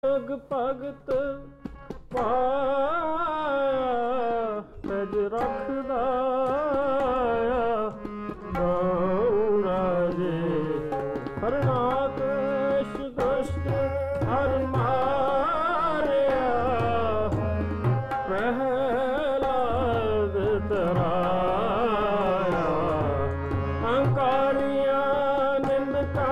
ਭਗਤ ਪਾਇਆ ਤਜ ਰੱਖਦਾ ਗਉ ਰਾਜੇ ਹਰਨਾਕਸ਼ ਦੁਸ਼ਟ ਹਰ ਮਾਰਿਆ ਪ੍ਰਹਿਲਾਦ ਤਰਾਇਆ ਅੰਕਾਰੀਆਂ ਨਿੰਦਕਾਂ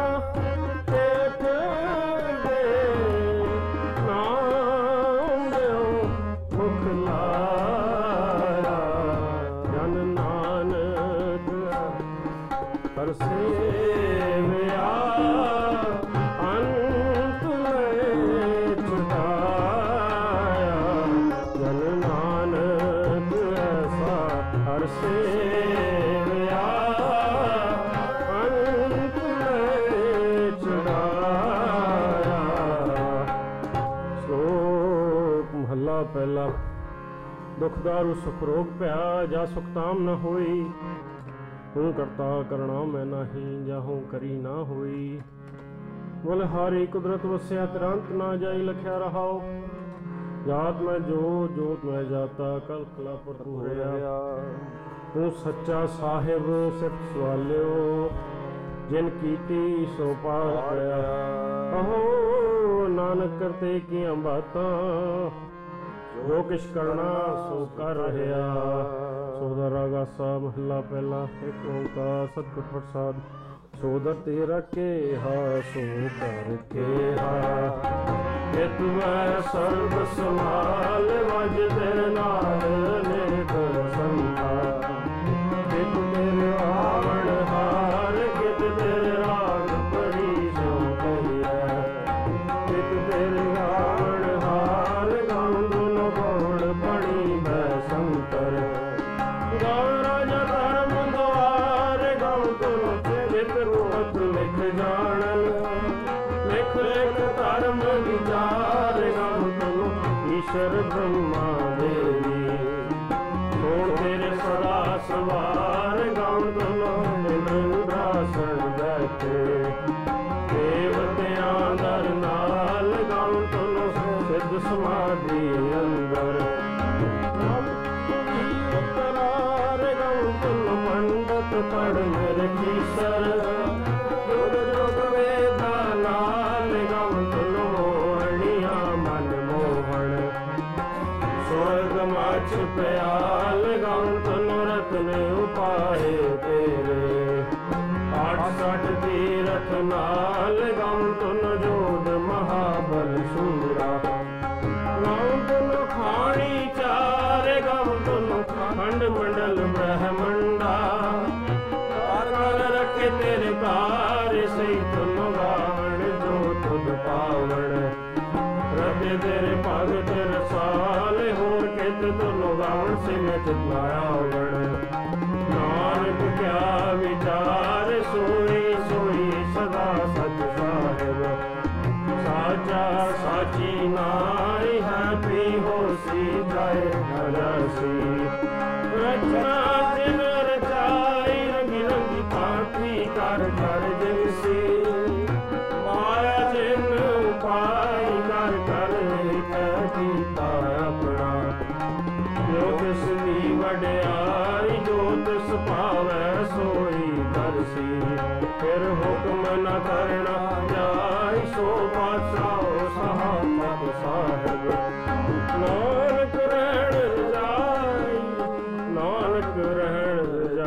ਹਰ ਸੇਵਿਆ ਅੰਤ ਲੈ ਛੁਡਾਇਆ ਜਨ ਨਾਨਕ ਐਸਾ ਹਰ ਸੇਵਿਆ ਅੰਤ ਲੈ ਛੁਡਾਇਆ। ਸ਼ਲੋਕ ਮਹੱਲਾ ਪਹਿਲਾ। ਦੁਖਦਾਰੂ ਸੁਖ ਰੋਗ ਭਇਆ ਜਾ ਸੁਖਤਾਮ ਨ ਹੋਈ। हूँ करता करना मैं नहीं जाहूँ करी ना होई। बलहारी कुदरत वस्या तिरंत ना जाई लख्या रहाओ। जात में जोत में जाता कल कला पर तू रहा। तू सच्चा साहिब सिर्फ सवालियो जिन कीती सो पार पाया। अहो नानक करते कियां बातां जो किश करना सो कर रहा। सोदा रागा सा महला पहला। एक ओंकार सतगुर प्रसाद। सोदर तेरा के हा सो कर के हा। हित मैं सर्ब संभाल वज दे नाल नेक संता। हित तेरे आवण हार कित तेरे राग पड़ी सो कहिया। हित तेरे आवण हार गाऊं दोनों गौड़ बड़ी बै संतर। राजा धर्म द्वार गाऊं दोनों चित रूप लिख जानन। लिख लिख धर्म विचार गाऊं दोनों ईश्वर ब्रह्मा देवी। सोण तेरे सदा सवार गाऊं दोनों इंद्रासन बैठे। देवतियां दर नाल गाऊं दोनों सिद्ध समाधि अंदर। पंडित पढ़ मेरे कीसर जुग जुग वेदा नाल गाऊं तुलो अणिया मन मोहन। स्वर्ग माछ प्याल गाऊं तुलो रत्न उपाय तेरे। 68 तीरथ नाल गाऊं तुलो जोध महाबल सूरा। गाऊं तुलो खाणी चार गाऊं तुलो खंड मंडल ब्रह्मंडा। रखे तेरे कार सही तुम गावण जो तुद पावण। रते तेरे भगत रसाल होर कित तुम गावण सिंह चितलावण। नानक क्या विचार सोई सोई सदा सच साहिब। साचा साची नाई है पी होसी जाए हरसी। रचना जिन रचाई रंगी रंगी काठी कर कर जिनसी। माया जिन उपाय कर कर कीता अपना। जो तिस दी वड्याई जो तिस पावै सोई दरसी। फिर हुक्म न करना जाय सो बादशाह सहाबत साहिब। नानक रहण जाय नानक रहण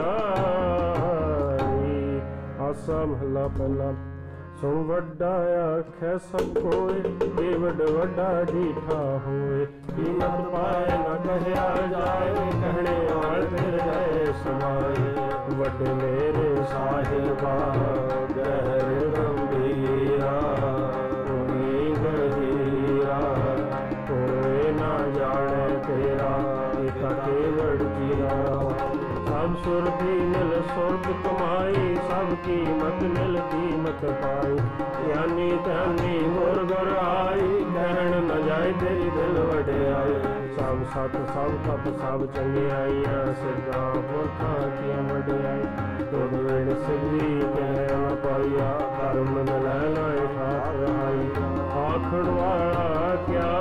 जाय। आसा महला पहला। सुन वड्डा आखै सब कोय देवड वड्डा डीठा होए। कीमत पाए न कहया जाए कहने आल फिर जाए समाए। वड्डे मेरे साहिबा गहर गंभीरा। कोई गहीरा कोई ना जाने तेरा एक केवड़ कीरा। सब सुरभि मिल सुरभ कमाई सब कीमत मिल कीमत पाई। ज्ञानी ध्यानी गुर गुर आई कहण न जाए तेरी दिल वड्याई। सब सत सब तप सब चंगियाइयां सिद्धा पुरखां की वड्याई। तुद विण सिद्धि कह न पाइया धर्म न लैना ठाक रहाई। आखण वाला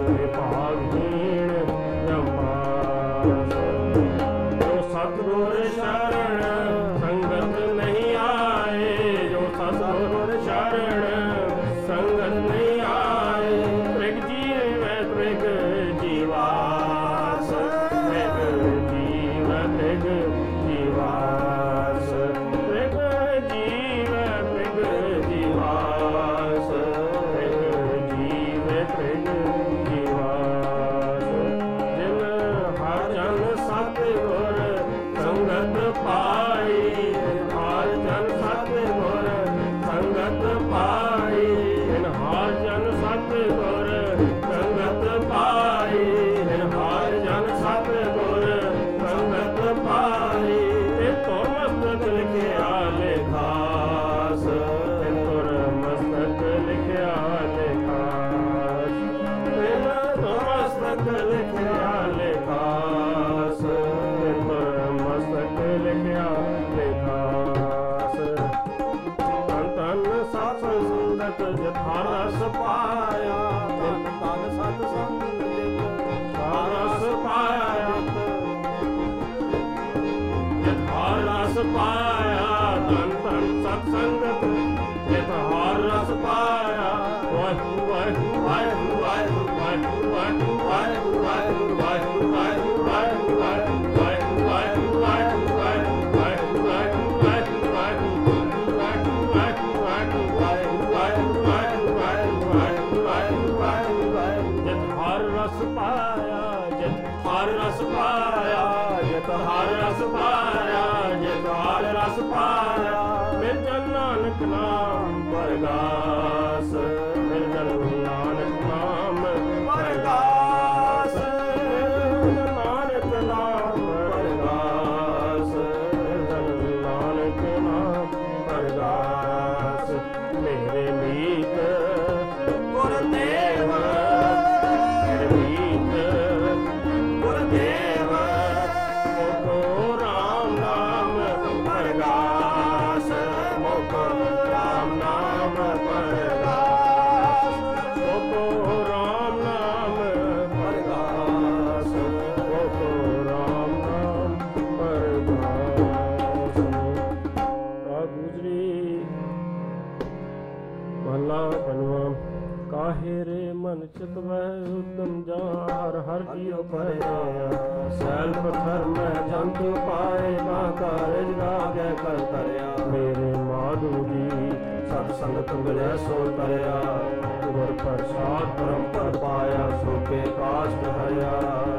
ਭਾਗਹੀਣ ਜਮਾਸ ਜੋ ਸਤਿਗੁਰ ਸ਼ਰਨ ਸੰਗਤ ਨਹੀਂ ਆਏ ਜੋ ਸਤਿਗੁਰ ਸ਼ਰਨ ਸੰਗਤ ਨਹੀਂ ਆਏ ਤ੍ਰਿਗ ਜੀਵੈ ਤ੍ਰਿਗ ਜੀਵਾਸ ਤ੍ਰਿਗ ਜੀਵੈ ਤ੍ਰਿਗ ਜੀਵਾਸ ਤ੍ਰਿਗ ਜੀਵੈ ਤ੍ਰਿਗ ਜੀਵਾਸ ਤ੍ਰਿਗ ਜੀਵੈ ਤ੍ਰਿਗ ਜੀਵਾਸ ਜਿਨ ਹਰ ਜਨ ਸਤਿਗੁਰ ਸੰਗਤ ਪਾਈ ਹਰ ਜਨ ਸਤਿਗੁਰ ਸੰਗਤ ਪਾਈ ਜਿਨ ਹਰ ਜਨ ਸਤਿਗੁਰ ਸੰਗਤ ਪਾਈ ਜਿਨ ਹਰ ਜਨ ਸਤਿਗੁਰ ਸੰਗਤ ਪਾਈ ਤੇ ਤੁਰ ਮਸਤਕ ਲਿਖਿਆ ਲੇਖਾਸ ਤੇ ਤੁਰ ਮਸਤਕ ਲਿਖਿਆ ਲੇਖਾਸ ਤੇ ਤੁਰ ਮਸਤਕ ਲਿਖਿਆ ਲੇਖਾਸ ਤੇ ਤੁਰ ਮਸਤਕ ਲਿਖਿਆ ਲੇਖਾਸ ਤਨ ਤਨ ਸਤ ਸੰਗਤ ਜਥਾ ਰਸ ਪਾਇਆ ਤਨ ਤਨ ਸਤ ਸੰਗਤ ਜਥਾ ਰਸ ਪਾਇਆ ਜਥਾ ਰਸ ਪਾਇਆ ਤਨ ਤਨ ਸਤ ਸੰਗਤ ਜਥਾ ਰਸ ਪਾਇਆ ਵਾਹਿਗੁਰੂ ਵਾਹਿਗੁਰੂ ਵਾਹਿਗੁਰੂ ਵਾਹਿਗੁਰੂ ਵਾਹਿਗੁਰੂ ਵਾਹਿਗੁਰੂ ਵਾਹਿਗੁਰੂ ਵਾਹਿਗੁਰੂ ਵਾਹਿਗੁਰੂ ਵਾਹਿਗੁਰੂ ਵਾਹਿਗੁਰੂ ਵਾਹਿਗੁਰੂ ਵਾਹਿਗੁਰੂ ਵਾਹਿਗੁਰੂ ਵਾਹਿਗੁਰੂ ਜਤ ਹਰ ਰਸ ਪਾਇਆ ਜਤ ਹਰ ਰਸ ਪਾਇਆ ਜਤ ਹਰ ਰਸ ਪਾਇਆ ਜਤ ਹਰ ਰਸ ਪਾਇਆ ਮਿਲ ਜਨ ਨਾਨਕ ਨਾਮ ਪਰਗਾਸ ਮਿਲ ਜਨ ਨਾਨਕ ਨਾਮ ਪਰਗਾਸ ਮਿਲ ਜਨ ਨਾਨਕ ਨਾਮ ਪਰਗਾਸ ਮਿਲ ਜਨ ਨਾਨਕ ਨਾਮ ਪਰਗਾਸ ਮੇਰੇ ਮੀਤ ਗੁਰਦੇਵ ਮੇਰੇ ਮੀਤ ਗੁਰਦੇਵ ਮੋਕੋ ਰਾਮ ਨਾਮ ਪਰਗਾਸ ਮੋਕੋ ਰਾਮ ਨਾਮ ਪਰਗਾਸ ਮੋਕੋ ਰਾਮ ਨਾਮ ਪਰਗਾਸ ਮੋਕੋ ਰਾਮ ਨਾਮ ਪਰਗਾਸ ਆ ਗੁਜਰੀ ਮਹਲਾ ਪੰਜਵਾਂ ਕਾਹੇ ਰੇ ਮਨ ਚਿਤ ਵਹਿ ਉਦਮ ਜਾ ਹਰ ਹਰ ਜੀਉ ਭਰਿਆ ਸੈਲ ਪਥਰ ਮੈਂ ਜੰਤ ਪਾਏ ਕਾ ਕਾਰਜ ਲਾਗੈ ਕਰ ਤਰਿਆ ਮੇਰੇ ਮਾਧੂ ਜੀ ਸਤ ਸੰਗਤ ਮਿਲਿਆ ਸੋ ਤਰਿਆ ਗੁਰ ਪ੍ਰਸਾਦ ਪਰਮ ਪਦ ਪਾਇਆ ਸੋ ਕੇ ਕਾਸ਼ਟ ਹਰਿਆ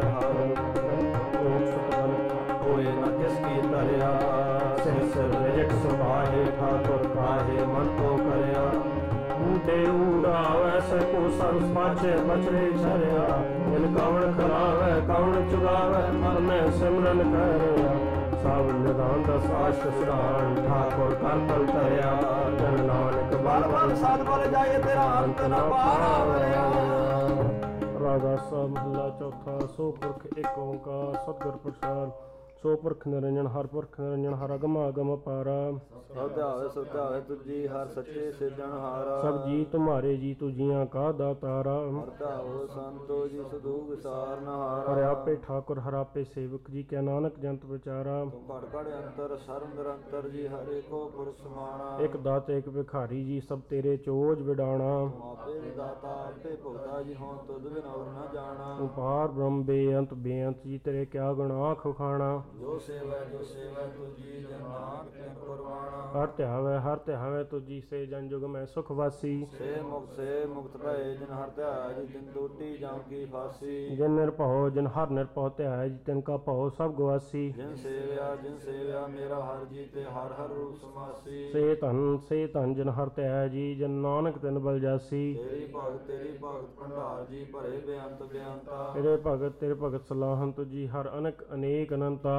ਹੋਏ ਨਾ ਕਿਸ ਕੀ ਤਰਿਆ ਸਿਰ ਸਿਰ ਰਿਜਕ ਸੁਭਾਏ ਠਾਕੁਰ ਕਾਹੇ ਮਨ ਕੋ ਕਰਿਆ ਊਟੇ ਊੜਾਵੈ ਸਕੋ ਸਰਸ ਪਾਛੇ ਬਚਰੇ ਛਰਿਆ ਜਿਨ ਕਵਣ ਖਰਾਵੈ ਕਵਣ ਚੁਗਾਵੈ ਮਨ ਮੈਂ ਸਿਮਰਨ ਕਰਿਆ ਸਭ ਨਿਦਾਨ ਦਾ ਸਾਸ਼ ਸੁਰਾਣ ਠਾਕੁਰ ਕਰ ਤਲ ਤਰਿਆ ਜਨ ਨਾਨਕ ਬਲ ਬਲ ਸਾਧ ਬਲ ਜਾਏ ਤੇਰਾ ਅੰਤ ਨ ਪਾਵਰਿਆ ਰਾਗਾ ਸਾਹਿਬ ਮਹਲਾ ਚੌਥਾ ਸੋ ਪੁਰਖ ਏਕ ਓੰਕਾਰ ਸਤਿਗੁਰ ਪ੍ਰਸਾਦ ਸੋ ਪੁਰਖ ਨਿਰੰਜਨ ਹਰ ਪੁਰਖ ਨਿਰੰਜਨ ਹਰ ਅਗਮ ਅਗਮ ਪਾਰਾ ਸਭ ਧਿਆਵੇ ਤੁਝੀ ਹਰ ਸੱਚੇ ਸਿਰਜਣਹਾਰਾ ਸਭ ਜੀ ਤੁਮਾਰੇ ਜੀ ਤੁਜੀਆਂ ਕਾ ਦਾਤਾਰਾ ਹਰ ਧਿਆਵੋ ਸੰਤੋ ਜੀ ਸਦੂ ਵਿਸਾਰਨਹਾਰਾ ਹਰਿ ਆਪੇ ਠਾਕੁਰ ਹਰਿ ਆਪੇ ਸੇਵਕ ਜੀ ਕੈ ਨਾਨਕ ਜੰਤ ਵਿਚਾਰਾ ਤੂੰ ਘੜ ਘੜ ਅੰਤਰ ਸਰਮ ਨਿਰੰਤਰ ਜੀ ਹਰੇ ਕੋ ਪੁਰ ਸਮਾਣਾ ਇਕ ਦਾਤ ਇਕ ਭਿਖਾਰੀ ਜੀ ਸਭ ਤੇਰੇ ਚੋਜ ਵਿਡਾਣਾ ਤੂੰ ਆਪੇ ਵਿਦਾਤਾ ਆਪੇ ਭੁਗਤਾ ਜੀ ਹੋਂ ਤੁਧ ਬਿਨ ਔਰ ਨ ਜਾਣਾ ਤੂੰ ਪਾਰ ਬ੍ਰਹਮ ਬੇਅੰਤ ਬੇਅੰਤ ਜੀ ਤੇਰੇ ਕਿਆ ਗੁਣ ਆਖ ਖਾਣਾ ਜੋ ਸੇਵੈ ਤੁਜੀ ਜਨ ਨਾਨਕ ਤਿਨ ਕੁਰਬਾਨਾ ਹਰ ਧਿਆਵੈ ਤੁਜੀ ਸੇ ਜਨ ਜੁਗ ਮੈਂ ਸੁਖ ਵਾਸੀ ਸੇ ਮੁਕਤ ਭਏ ਜਿਨ ਹਰ ਧਿਆਇਆ ਜੀ ਤਿਨ ਟੂਟੀ ਜਾਂ ਕੀ ਫਾਸੀ ਜਿਨ ਨਿਰਭਉ ਜਿਨ ਹਰ ਨਿਰਭਉ ਧਿਆਇਆ ਜੀ ਤਿਨ ਕਾ ਭਉ ਸਭ ਗਵਾਸੀ ਜਿਨ ਸੇਵਿਆ ਮੇਰਾ ਹਰ ਜੀ ਤੇ ਹਰ ਹਰ ਰੂਪ ਸਮਾਸੀ ਸੇ ਧਨ ਜਿਨ ਹਰ ਧਿਆਇਆ ਜੀ ਜਨ ਨਾਨਕ ਤਿਨ ਬਲ ਜਾਸੀ ਤੇਰੀ ਭਗਤ ਭੰਡਾਰ ਜੀ ਭਰੇ ਬੇਅੰਤ ਬੇਅੰਤਾ ਤੇਰੇ ਭਗਤ ਸਲਾਹਨ ਤੁਜੀ ਹਰ ਅਨਕ ਅਨੇਕ ਅਨੰਤਾ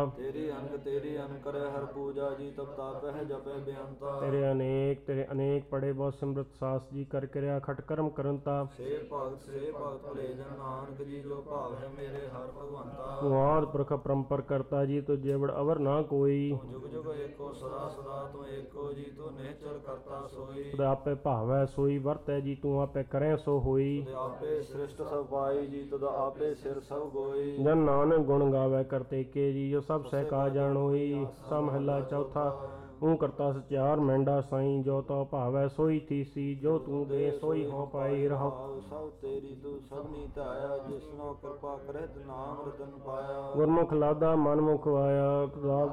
ਤੇਰੀ ਅਨ ਕਰੇ ਹਰ ਪੂਜਾ ਜੀ ਤਬ ਤਾਪਹਿ ਜਪੈ ਬੇਅੰਤਾ ਤੇਰੇ ਅਨੇਕ ਪੜੇ ਬਹੁ ਸਿਮਰਤ ਸਾਸ ਜੀ ਕਰ ਕਿਰਿਆ ਖਟ ਕਰਮ ਕਰੰਤਾ ਸੇ ਭਗਤ ਭਲੇ ਜਨ ਨਾਨਕ ਜੀ ਜੋ ਭਾਵ ਹੈ ਮੇਰੇ ਹਰ ਭਗਵੰਤਾ ਤੂੰ ਆਦਿ ਪੁਰਖ ਪਰੰਪਰ ਕਰਤਾ ਜੀ ਤੁ ਜੇਵੜ ਅਵਰ ਨਾ ਕੋਈ ਜੁਗ ਜੁਗ ਏਕੋ ਸਦਾ ਤੂੰ ਏਕੋ ਜੀ ਤੂੰ ਨਿਹਚਲ ਕਰਤਾ ਸੋਈ ਤੁਧ ਆਪੇ ਭਾਵੈ ਸੋਈ ਵਰਤੈ ਜੀ ਤੂੰ ਆਪੇ ਕਰੈ ਸੋ ਹੋਈ ਤੁਧ ਆਪੇ ਸ੍ਰਿਸ਼ਟ ਸਭ ਪਾਈ ਜੀ ਤੁਧ ਆਪੇ ਸਿਰ ਸਭ ਗੋਈ ਜਨ ਨਾਨਕ ਗੁਣ ਗਾਵੇ ਕਰਤੇ ਕੇ ਜੀ ਜੋ ਸਭ ਸਹਿ ਕਾ ਜਾਣੋਈ ਸਾ ਮਹਲਾ ਚੌਥਾ ਤੂੰ ਕਰਤਾ ਸਚਿਆਰ ਮੈਂਡਾ ਸਾਈਂ ਜੋ ਤੋ ਭਾਵੈ ਸੋਈ ਥੀਸੀ ਜੋ ਤੂੰ ਦੇ ਸੋਈ ਹੋ ਪਾਈ ਰਹੋ ਸਭ ਤੇਰੀ ਤੂੰ ਸਭਨੀ ਧਾਇਆ ਜਿਸਨੋ ਕਿਰਪਾ ਕਰਹਿ ਨਾਮ ਰਤਨ ਪਾਇਆ ਗੁਰਮੁਖ ਲਾਦਾ ਮਨਮੁਖ ਆਇਆ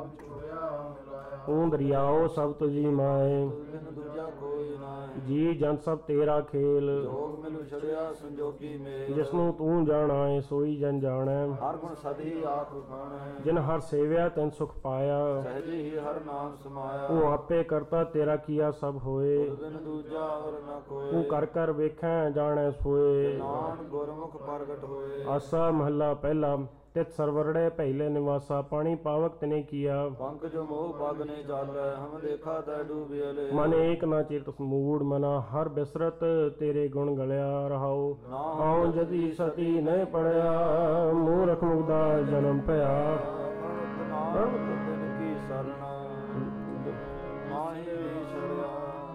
ਤੂੰ ਦਰਿਆਓ ਸਭ ਤੁਝੀ ਮਾਏ ਬਿਨ ਦੂਜਾ ਕੋਈ ਨਾਹੀਂ ਜੀ ਜਨ ਸਭ ਤੇਰਾ ਖੇਲ ਜੋਗ ਮੈਨੂੰ ਛੜਿਆ ਸੰਜੋਗੀ ਮੇਲ ਜਿਸਨੂੰ ਤੂੰ ਜਾਣਾਏ ਸੋਈ ਜਨ ਜਾਣੈ ਹਰ ਗੁਣ ਸਦੀ ਆਪ ਖਾਣੈ ਜਿਨ ਹਰ ਸੇਵਿਆ ਤੈਨ ਸੁਖ ਪਾਇਆ ਸਹਿਜੇ ਹੀ ਹਰ ਨਾਮ ਸਮਾਇਆ ਤੂੰ ਆਪੇ ਕਰਤਾ ਤੇਰਾ ਕੀਆ ਸਭ ਹੋਏ ਬਿਨ ਦੂਜਾ ਹੋਰ ਨ ਕੋਈ ਤੂੰ ਕਰ ਕਰ ਵੇਖੈ ਜਾਣੈ ਸੋਏ ਨਾਮ ਗੁਰਮੁਖ ਪ੍ਰਗਟ ਹੋਏ ਆਸਾ ਮਹੱਲਾ ਪਹਿਲਾ ਤਿਤ ਸਰਵਰੜੇ ਪਹਿਲੇ ਨਿਵਾਸਾ ਪਾਣੀ ਪਾਵਕ ਤਨੇ ਕੀਆ ਪੰਕ ਜੋ ਮੋਹ ਪਗ ਨੇ ਚਾਲੈ ਹਮ ਦੇਖਾ ਤੈ ਡੂਬਿਅਲੇ ਮਨ ਏਕ ਨਾ ਚਿਤ ਮੂੜ ਮਨਾ ਹਰ ਬਿਸਰਤ ਤੇਰੇ ਗੁਣ ਗਲਿਆ ਰਹਾਓ ਆਉ ਜਦੀ ਸਤੀ ਨਹੀਂ ਪੜਿਆ ਮੂਰਖ ਮੁਗਦਾ ਜਨਮ ਭਇਆ ਨਾਮ ਤਿਨ ਕੀ ਸਰਣਾ ਮਾਹੀ ਛੜਿਆ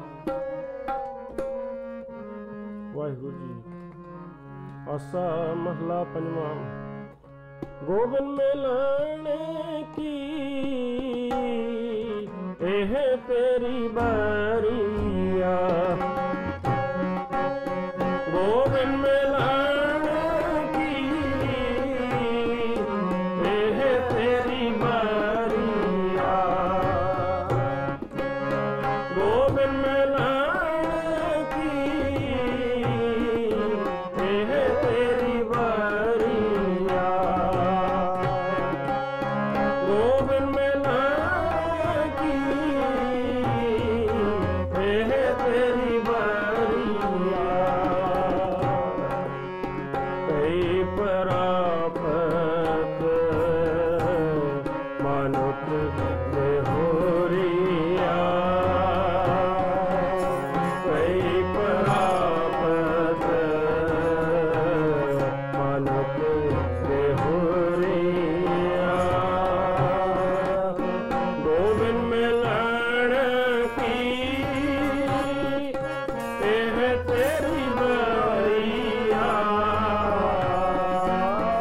ਵਾਹਿਗੁਰੂ ਜੀ ਆਸਾ ਮਹਲਾ ਪੰਜਵਾਂ ਗੋਬਿੰਦ ਮਿਲਣ ਕੀ ਇਹ ਤੇਰੀ ਬਾਰੀਆ ਗੋਬਿੰਦ ਮਿਲਣ ਕੀ ਇਹ ਤੇਰੀ ਬਾਰੀਆ ਗੋਬਿੰਦ ਮਿਲਣ ਕੀ ਇਹ ਤੇਰੀ ਬਾਰੀਆ ਗੋਬਿੰਦ ਮਿਲਣ ਕੀ ਇਹ ਤੇਰੀ ਬਾਰੀਆ ਕਈ ਪ੍ਰਾਪਤ ਮਨੁੱਖ ਦੇ ਹੋਰੀਆ ਕਈ ਪ੍ਰਾਪਤ ਮਨੁੱਖ ਦੇ ਹੋਰੀਆ ਗੋਬਿੰਦ ਮਿਲਣ ਕੀ ਇਹ ਤੇਰੀ ਬਾਰੀਆ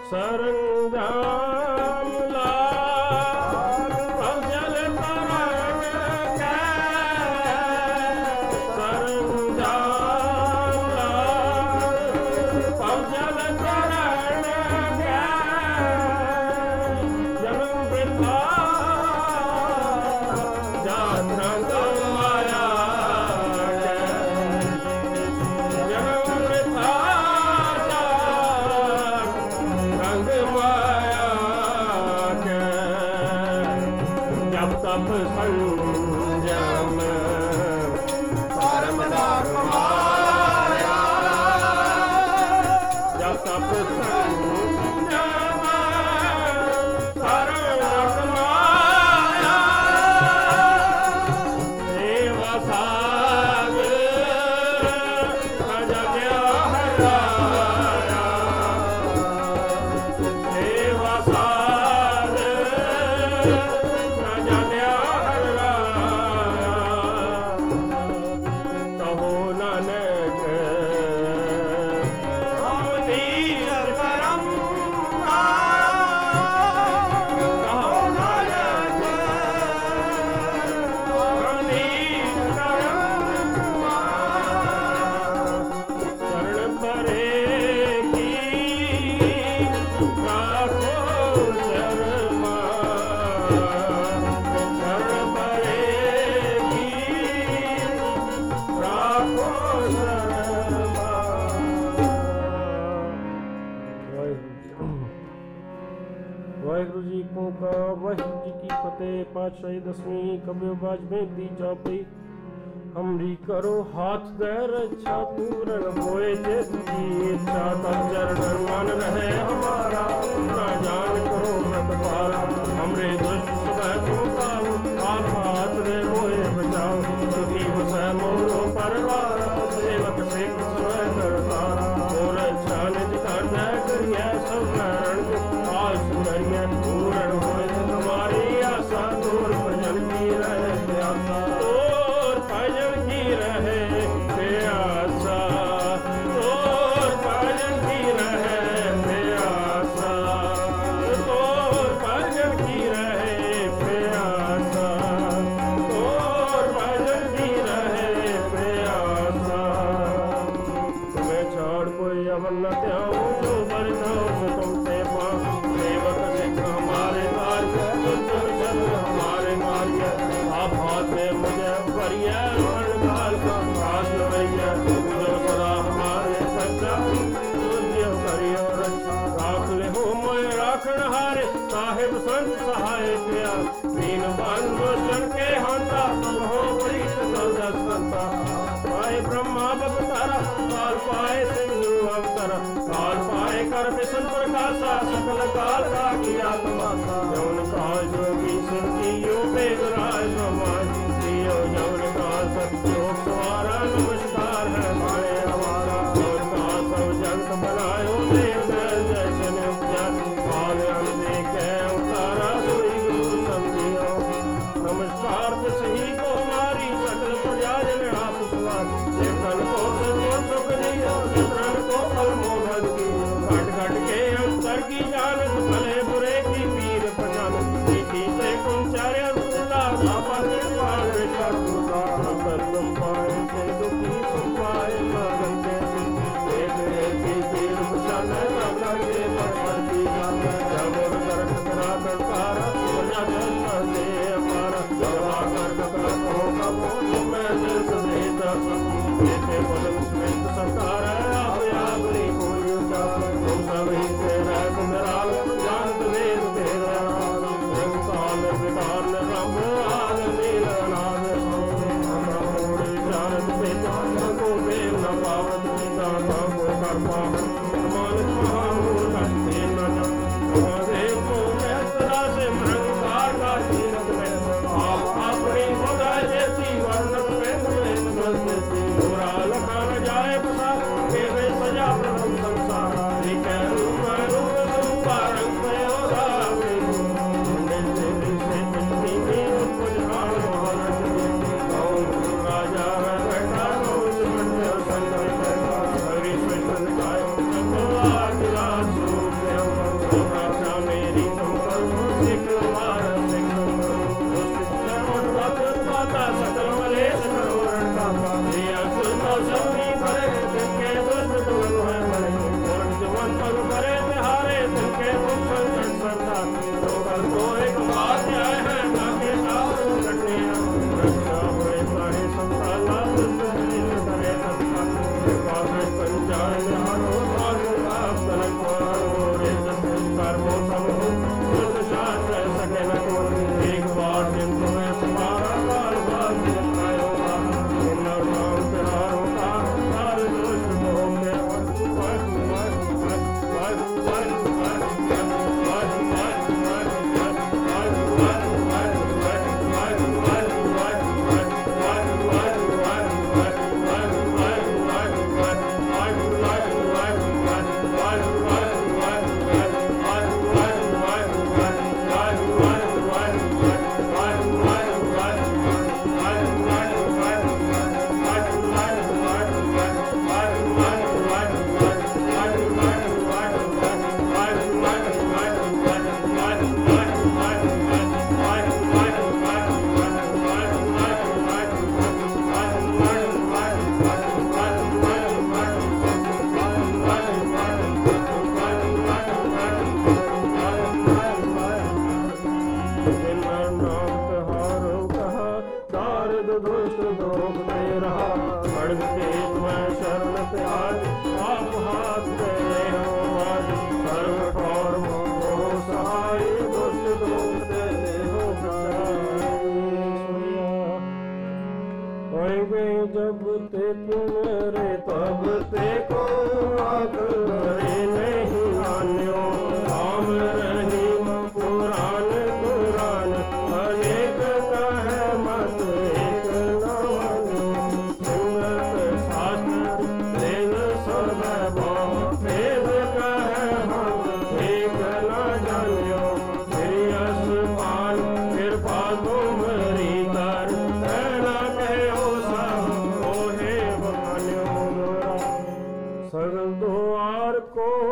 ਸਰੰਜਾਮ ਲਾਗ ਭਜਲ ਤਰਨ ਕੈ ਸਰੰਜਾਮ ਲਾਗ ਭਜਲ ਤਰਨ ਕੈ ਜਨਮ ਬਿਰਥਾ ਜਾਨ ਰੰਗ ਮਾਇਆ ਕੈ ਜਨਮ ਬਿਰਥਾ ਰੰਗ ਮਾਇਆ ਕੇ ਜਬ ਤਪ ਸੰਜਮ ਧਰਮ ਦਾ ਕਮਾਇਆ ਜਬ ਤਪ ਸੰਜਮ ਧਰਮ ਦਾ ਕਮਾਇਆ ਸੇਵਾ ਸਾਗ ਅਜਗਿਆ ਹਰਾਇਆ ਸੇਵਾ ਸਾਧ ਨਾ ਜਾਣਿਆ ਹਰਾਇਆ ਕਹੋ ਨਾਨਕ ਅਵਨੀਰ ਕਰਮ ਕਹੋ ਨਾਨਕ ਅਵਨੀਰ ਕਰਮ ਚਰਨ ਪਰੇ ਕੀ ਰਾਖੋ ਸ਼ਰਮਾ ਚਰਨ ਪਰੇ ਕੀ ਰਾਖੋ ਸ਼ਰਮਾ ਵਾਹਿਗੁਰੂ ਜੀ ਕੋ ਕਾ ਵਾਹਿਗੁਰੂ ਜੀ ਕੀ ਫਤਿਹ ਪਾਤਸ਼ਾਹੀ ਦਸਵੀਂ ਕਬਿਓ ਬਾਜ ਬੇਨਤੀ ਚੌਪਈ ਹਮਰੀ ਕਰੋ हाथ दे रक्षा पूरन होए जिसकी इच्छा तब चरण मन रहे हमारा ना जान करो मत पारा हमरे दुष्ट सदै तुम पाओ आप हाथ दे मोए बचाओ सुखी बसै मोरो परवार सेवक सिख सोए करतारा मोर अच्छा निज कांडै करिए सब नारायण आस सुनरिए पूरन होए तुम्हारी आशा तोर भजन की रहे प्यासा तोर भजन की रहे प्यासा तोर भजन की रहे प्यासा तोर भजन की रहे प्यासा तोर भजन की रहे प्यासा तुम्हें छोड़ कोई अवन न त्याऊं जो बरसाऊं तुमसे पाऊं सेवक सिख हमारे कार्य हमारे कार्य आप हाथ में मुझे भरिए काल का खास लड़ैया जो सदा हमारे सच्चा पूज्य करियो रक्षा राख ले हो मैं राखण हारे साहिब संत सहाय किया दीन बंधु जन के हाथा हो बड़ी संता पाए ब्रह्मा बपतारा काल पाए सिंधु अवतारा काल पाए कर विष्णु प्रकाशा सकल काल का किया तमाशा जौन काल जोगी सिंह की यो बेगराज समाज दियो जौन काल सत्योग सवारा नमस्कार है मारे हमारा जौन काल सब जगत बनायो देव दर्शन उपजन काल अंग देखे उतारा सोई गुरु समझियो नमस्कार ते सही को हमारी सकल प्रजा जन आप सवार देवतन को सर्वों सुख दियो चित्रन को फल मोहन की घट घट के अंतर की जानत भले बुरे की पीर पहचान नीति से कुंचार्य सुला आपा कृपाल विश्वास सुला अंतर तुम पाए से दुखी तुम पाए मगन के एक एक की पीर पहचान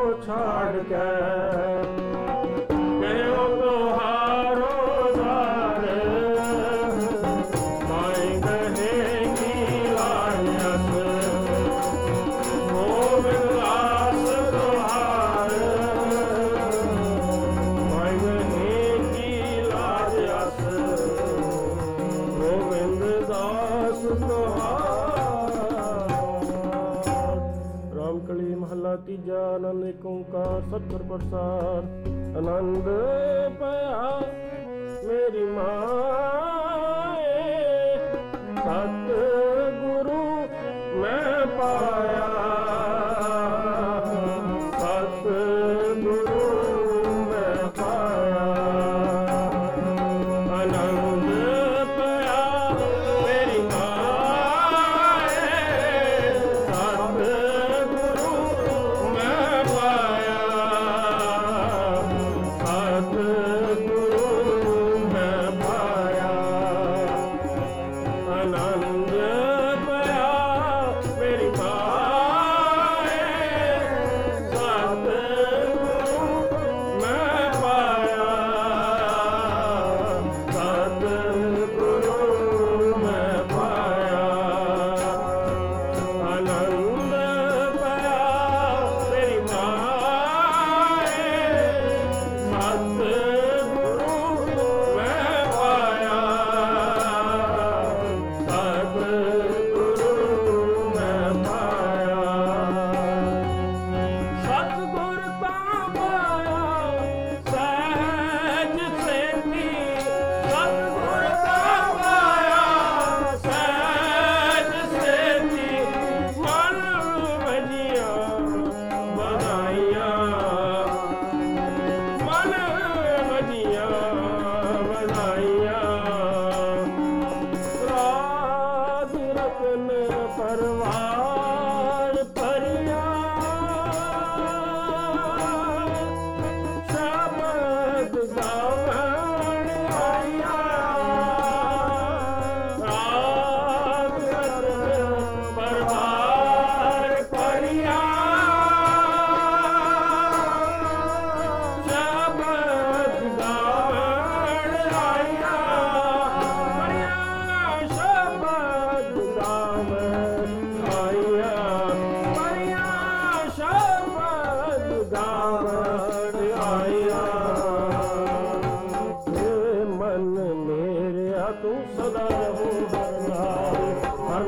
ਛਾੜ ਕੇ ਕਹਿਓ ਤੁਹਾਰੋ ਦਾਰ ਮਾਈ ਕਹੇਗੀ ਲਾਇਸ ਗੋਬਿੰਦ ਦਾਸ ਤੁਹਾਰ ਮਾਈ ਕਹੇਗੀ ਲਾਇਸ ਗੋਬਿੰਦ ਦਾਸ ਤੁਹਾਰ। ਰਾਮਕਲੀ ਮਹੱਲਾ ਤੀਜਾ। ਆਨੰਦ ਏਕ ਓੰਕਾਰ ਸਤਿਗੁਰ ਪ੍ਰਸਾਦਿ। ਆਨੰਦ ਪਿਆ ਮੇਰੀ ਮਾਏ ਸਤਿਗੁਰੂ ਮੈਂ ਪਾਇਆ ਸਤਿਗੁਰੂ ਮੈਂ ਪਾਇਆ। ਆਨੰਦ ਪਿਆ ਮੇਰੀ ਮਾਏ ਸਤਿਗੁਰੂ ਮੈਂ ਪਾਇਆ ਸਤਿਗੁਰੂ ਮੈਂ ਪਾਇਆ। ਆਨੰਦ ਪਿਆ ਮੇਰੀ ਮਾਏ ਸਤਿਗੁਰੂ ਮੈਂ ਪਾਇਆ ਸਤਿਗੁਰੂ ਮੈਂ ਪਾਇਆ। ਆਨੰਦ ਪਿਆ ਮੇਰੀ ਮਾਏ ਸਤਿਗੁਰੂ ਮੈਂ ਪਾਇਆ ਸਤਿਗੁਰੂ ਮੈਂ ਪਾਇਆ। ਸਤਿਗੁਰ ਤਾਂ ਪਾਇਆ ਸਹਿਜ ਸੇਤੀ ਸਤਿਗੁਰ ਤਾਂ ਪਾਇਆ ਸਹਿਜ ਸੇਤੀ ਮਨ ਵਜੀਆਂ ਵਧਾਈਆਂ ਮਨ ਵਜੀਆਂ ਵਧਾਈਆਂ। ਰਾਜ ਰਤਨ ਪਰਵਾਰ ਭਰਿਆ ਸ਼ਬਦ ਗਾਵਣ ਆਇਆ। ਰਾਜ ਰਤਨ ਪਰਵਾਰ ਭਰਿਆ ਸ਼ਬਦ ਗਾਵਣ ਆਇਆ। ਸ਼ਬਦ ਗਾਵਣ ਆਇਆ ਸ਼ਬਦ ਗਾਵਣ ਆਇਆ। ਏ ਮਨ ਮੇਰਿਆ ਤੂੰ ਸਦਾ ਰਹੋ ਹਰ ਨਾਲ ਹਰ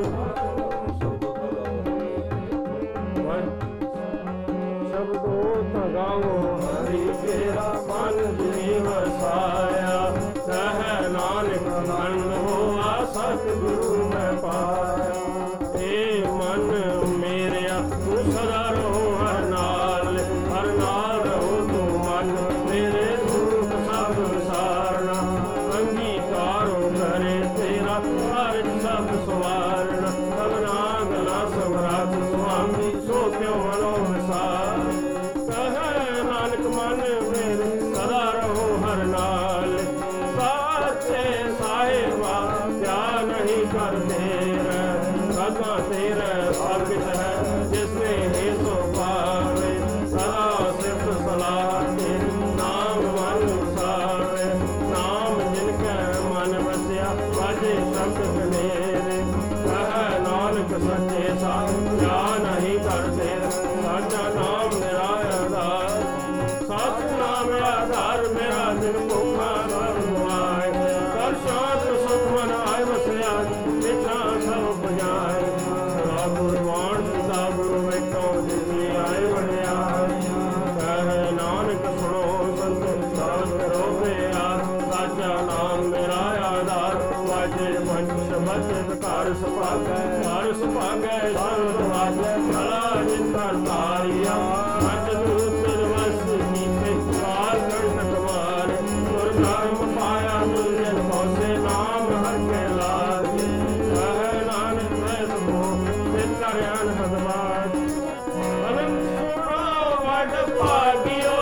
ਸ਼ਬਦੋ ਤਗਾਓ ਹਰੀ ਤੇਰਾ ਮਨ ਜੀ ਵਸਾਇਆ। ਕਹਿ ਨਾਨਕ ਮਨ ਹੋਆ ਸਤਿਗੁਰੂ ਮੈਂ ਪਾਇਆ। ਏ ਮਨ ਮੇਰਿਆ ਤੂੰ ਸਦਾ ਰਹੋ ਹਰ ਨਾਲ ਰਹੋ ਤੂੰ ਮਨ ਮੇਰੇ ਦੁੱਖ ਸਭ ਵਿਸਾਰਨਾ। ਅੰਗੀਕਾਰੋ ਕਰੇ ਤੇਰਾ ਕਾਰਜ ਸਭ ਸਵਾਰਨਾ। ਸਭਨਾ ਗਲਾ ਸਮਰਾਟ ਸੁਆਮੀ ਸੋ ਕਿਉ ਮਨੋ ਵਿਸਾਰ। ਕਹਿ ਨਾਨਕ ਮਨ ਮੇਰੇ ਸਦਾ ਰਹੋ ਹਰ ਨਾਲ। ਸਾਚੇ ਸਾਹਿਬਾ ਕਿਆ ਨਹੀਂ ਕਰਦੇ ਸਦਾ ਤੇਰਾ ਸਾਬਿਤ ਹੈ ਜਿਸਨੇ ਹੈ ਸੋ ਪਾਵੇ। ਸਦਾ ਸਿਫਤ ਸਲਾਹ ਤੇਰੀ ਨਾਮ ਮਨ ਉਸਾਰੇ। ਨਾਮ ਜਿਨ ਕੈ ਮਨ ਵਸਿਆ ਵਾਜੇ ਸ਼ਬਦ ਬਨੇਰੇ। ਕਹਿ ਨਾਨਕ ਸੱਚੇ ਸਾਹਿਬ ਕਿਆ ਨਹੀਂ ਕਰਦੇ ਸਾਡਾ ਨਾਮ ਮੇਰਾ ਆਧਾਰ। ਸਤ ਨਾਮ ਆਧਾਰ ਮੇਰਾ ਦਿਨ ਭੁੱਖਾ ਸਭ ਮੁਆਏ। ਕਰ ਸ਼ਾਂਤ ਸੁਖ ਮਨ ਆਏ ਵਸਿਆ ਮਿੱਠਾ ਸਭ ਬਜਾਏ। ਸਦਾ ਗੁਰਬਾਣ ਸਦਾ ਗੁਰੂ ਵੇਖੋ ਜਿਨੀ ਆਏ ਵੜਿਆ। ਕਹਿ ਨਾਨਕ ਸੁਣੋ ਸੰਤ ਸਾਧ ਕਰੋ ਪਿਆਰ। ਸਾਚਾ ਨਾਮ ਮੇਰਾ ਆਧਾਰ ਵਾਜੇ ਪੰਚ ਸ਼ਬਦ ਘਰ ਸੁਭਾਗੈ ਸੰਤ ਵਾਜੈ ਭਲਾ ਜਿਨ ਕਰ ਤਾਰੀਆ। ਅਜ ਦੂਤ ਵਸ ਨੀਤੇ ਕਾਲ ਗਣ ਕਮਾਰੇ। ਗੁਰ ਨਾਮ ਪਾਇਆ ਦੁਜਨ ਪਹੁੰਚੇ ਨਾਮ ਹਰ ਕੇ ਲਾਗੇ। ਕਹਿ ਨਾਨਕ ਮੈਂ ਸਮੋ ਤੇ ਕਰਿਆਨ ਭਗਵਾਨ। ਅਨੰਦ ਸੁਣੋ ਵਡ ਭਾਗਿਓ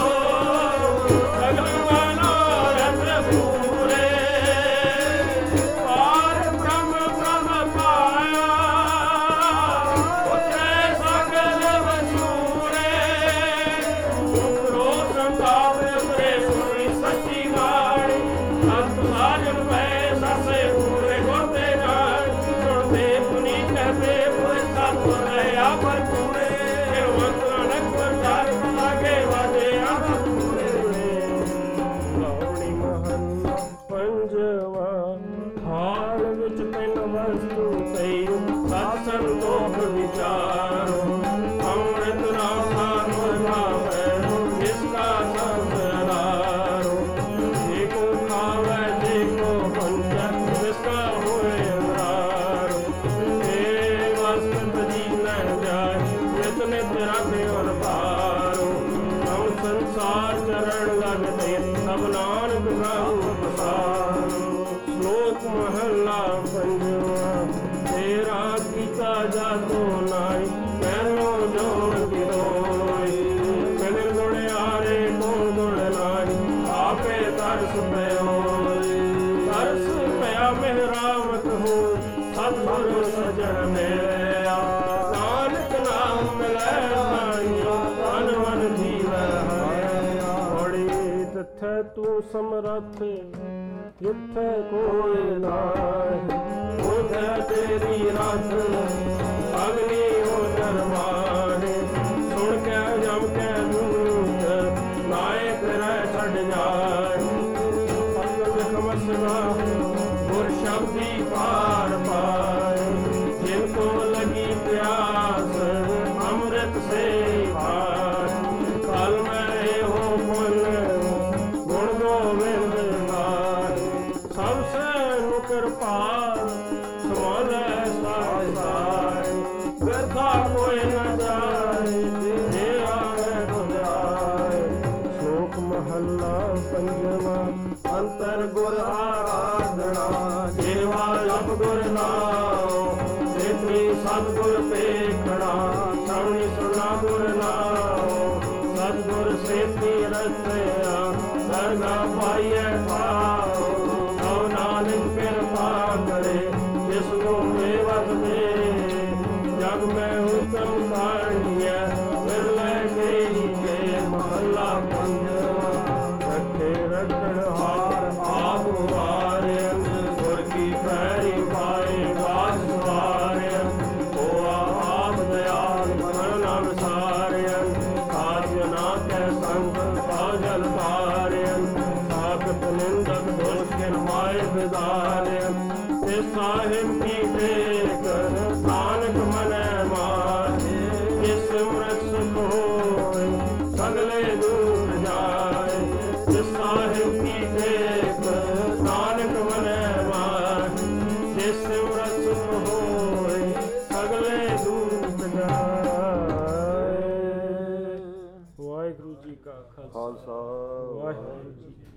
ਸਗਲ ਮਨੋਰਥ ਪੂਰੇ। ਪਾਰ ਬ੍ਰਹਮ ਪਾਇਆ ਸੰਸਾਰ ਚਰਨ ਲਗਤੇ ਸਭ ਨਾਨਕ ਪ੍ਰਭੂ ਪਸਾਰ। ਸ਼ਲੋਕ ਮਹਲਾ ਪੰਜਵਾ। ਤੇਰਾ ਕੀਤਾ ਜਾਤੋ ਨਾਈ ਪਹਿਲੋ ਜੋਨ ਕੀ ਰੋਈ। ਕਦੇ ਗੁਣਿਆਰੇ ਕੋ ਗੁਣ ਨਾਈ ਆਪੇ ਤਰਸ ਪਿਓਈ। ਤਰਸ ਪਿਆ ਮਿਹਰਾਮਤ ਹੋਈ ਸਤਿਗੁਰ ਸਜਣ ਮਿਲਿਆ। ਨਾਨਕ ਨਾਮ ਮਿਲੈ ਨਾਈਆ ਤਨ ਮਨ ਜੀਵੈ ਹਰਿਆ। ਬੜੀ ਤਿੱਥੈ ਤੂੰ ਸਮਰੱਥ ਜਿੱਥੇ ਕੋਈ ਨਾਹੀ। ਉਧੈ ਤੇਰੀ ਰੱਖ ਅਗਨੀ ਉਧਰ ਮਾਹੇ। ਸੁਣ ਕੇ ਜਮ ਕੇ ਦੂਤ ਨਾਇਕ ਰਹਿ ਛੱਡ ਜਾਏ। ਅਕਲ ਖਮਸਨਾ ਗੁਰ ਸ਼ਬਦੀ ਪਾਰ ਪਾਏ। ਜਿਨ ਕੋ ਲਗੀ ਪਿਆਸ ਅੰਮ੍ਰਿਤ ਸੇ ਪਾਰ। ਕਲ ਮੈਂ ਹੋ ਫੁੱਲ ਗੁਣ ਗੋਬਿੰਦ ਗਾਏ। ਸਭ ਸੇ ਨੁਕਰ ਪਾਰ ਸਮਾਲੈ ਸਾਇ ਸਾਇ। ਬਿਰਥਾ ਕੋਈ ਨ ਜਾਏ ਜੇ ਆਵੇ ਗੁਜਾਏ। ਸ਼ਲੋਕ ਮਹੱਲਾ ਪੰਜਵਾ। ਅੰਤਰ ਗੁਰ ਆਰਾਧਨਾ ਸੇਵਾ ਜਪ ਗੁਰ ਨਾਮ। ਸੇਤੀ ਸਤਿਗੁਰ ਪੇਖਣਾ ਸ਼ਰਣੀ ਸੁਣਾ ਗੁਰ ਨਾਮ। ਸਤਿਗੁਰ ਸੇਤੀ ਰਸਿਆ ਦਰਗਾ ਪਾਈਐ ਠਾਉ। ਸੋ ਨਾਨਕ ਕਿਰਪਾ ਕਰੇ ਜਿਸ ਨੂੰ ਮੇਵਤ ਦੇ। ਜਗ ਮੈਂ ਹੁਕਮ ਕਾਣੀਐ ਵਿਰਲੇ ਗਈ ਕੇ। ਮਹੱਲਾ ਪੰਜਵਾ। ਰੱਖੇ ਰੱਖਣ ਹਾਰ ਆਪ ਵਾਰਿਆ। ਗੁਰ ਕੀ ਪੈਰੀ ਪਾਏ ਬਾਸ ਵਾਰਿਆ। ਹੋਆ ਆਪ ਦਇਆਲ ਮਨ ਨਾ ਵਿਸਾਰਿਆ। ਕਾਜ ਨਾ ਕੈ ਸੰਗ ਕਾਜਲ ਤਾਰਿਆ। ਸਾਖਤ ਨਿੰਦਕ ਦੁਲਕਿਨ ਮਾਏ ਵਿਦਾਰਿਆ। ਤੇ ਸਾਹਿਬ ਕੀ ਟੇਕ ਨਾਨਕ ਮਨੈ ਮਾਹੇ। ਜਿਸ ਸਿਮਰਤ ਸੁਖ ਹੋਇ ਸਗਲੇ ਦੁਖ ਜਾਏ। ਜਿਸ ਸਾਹਿਬ ਕੀ ਟੇਕ ਨਾਨਕ ਮਨੈ ਮਾਹੇ। ਜਿਸ ਸਿਮਰਤ ਸੁਖ ਹੋਇ ਸਗਲੇ ਦੁਖ ਜਾਏ। ਵਾਹਿਗੁਰੂ ਜੀ ਕਾ ਖਾਲਸਾ ਖਾਲਸਾ ਵਾਹਿਗੁਰੂ ਜੀ ਕੀ